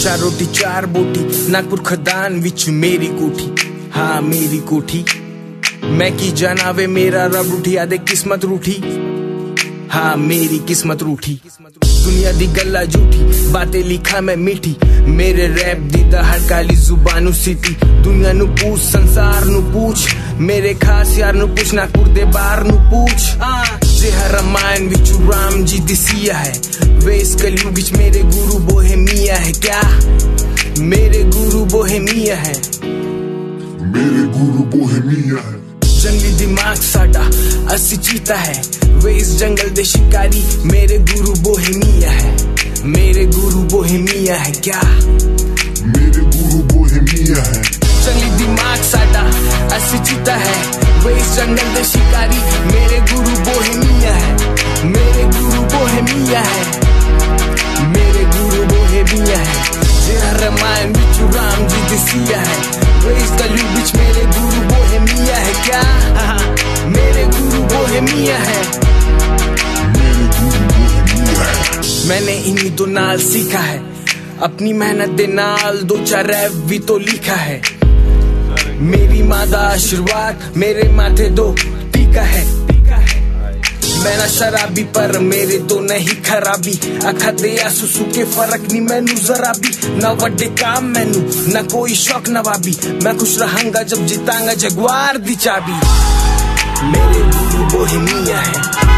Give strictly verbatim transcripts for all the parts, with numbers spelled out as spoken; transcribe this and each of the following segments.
चार रोटी चार बोटी नागपुर खदान विच मेरी कोठी, हाँ मेरी कोठी। मैं की जनावे मेरा रब उठी आदे किस्मत रूठी, हाँ मेरी किस्मत रूठी। दुनिया दी गल्ला झूठी बातें लिखा मैं मीठी, मेरे रैप दी हर काली जुबानू सीटी। दुनिया नु पूछ संसार नु पूछ, मेरे खास यार नु पूछ नागपुर दे बार नु पूछ। जेहा रामायण विच राम जी दिसिया है, वे इस कलयुग विच मेरे गुरु बोहेमिया है। क्या मेरे गुरु बोहेमिया है, मेरे गुरु बोहेमिया है। जंगली दिमाग साडा असी चीता है, वे इस जंगल दे शिकारी मेरे गुरु बोहेमिया है। मेरे गुरु बोहेमिया है, क्या मेरे गुरु बोहेमिया है। जंगली दिमाग साडा असी चीता है, वे इस जंगल दे शिकारी मेरे गुरु बोहेमिया है। मेरे गुरु बोहेमिया है, मेरे गुरु बोहेमिया है। जेहा रामायण विच राम जी दिसिया है, वे इस कलयुग विच मेरे गुरु बोहेमिया है। क्या मेरे गुरु बोहेमिया है, मेरे गुरु बोहेमिया है। मैंने इन्हीं तो नाल सीखा है, अपनी मेहनत दे नाल दो चार रैप भी तो लिखा है। मेरी माँ दा आशीर्वाद मेरे माथे दो टीका है। मैं ना शराबी पर मेरे तो नहीं खराबी, अखा दे आंसू के फर्क नहीं मैनू जरा भी। ना वड्डे काम मैनू ना कोई शौक नवाबी, मैं खुश रहूंगा जब जीतांगा जगवार दी चाबी। मेरे गुरु बोहेमिया है,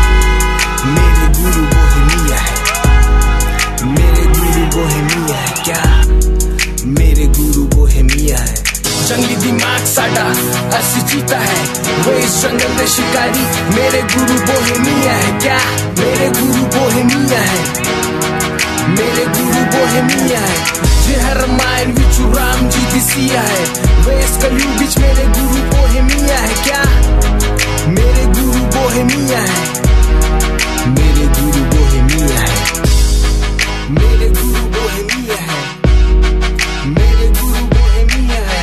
मेरे गुरु बोहेमिया है। मेरे गुरु बोहेमिया है, क्या मेरे गुरु बोहेमिया है। जंगली दिमाग साडा असी चीता है, वे इस जंगल दे शिकारी मेरे गुरु बोहेमिया है। क्या मेरे गुरु बोहेमिया है, मेरे गुरु बोहेमिया है। जेहा रामायण विच राम जी दिसिया है, वे इस कलयुग विच मेरे गुरु बोहेमिया है। क्या मेरे गुरु बोहेमिया है, मेरे गुरु बोहेमिया है। मेरे गुरु बोहेमिया है, मेरे गुरु बोहेमिया है।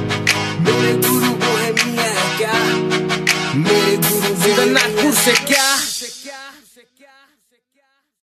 मेरे गुरु बोहेमिया है, क्या मेरे गुरु नागपुर से क्या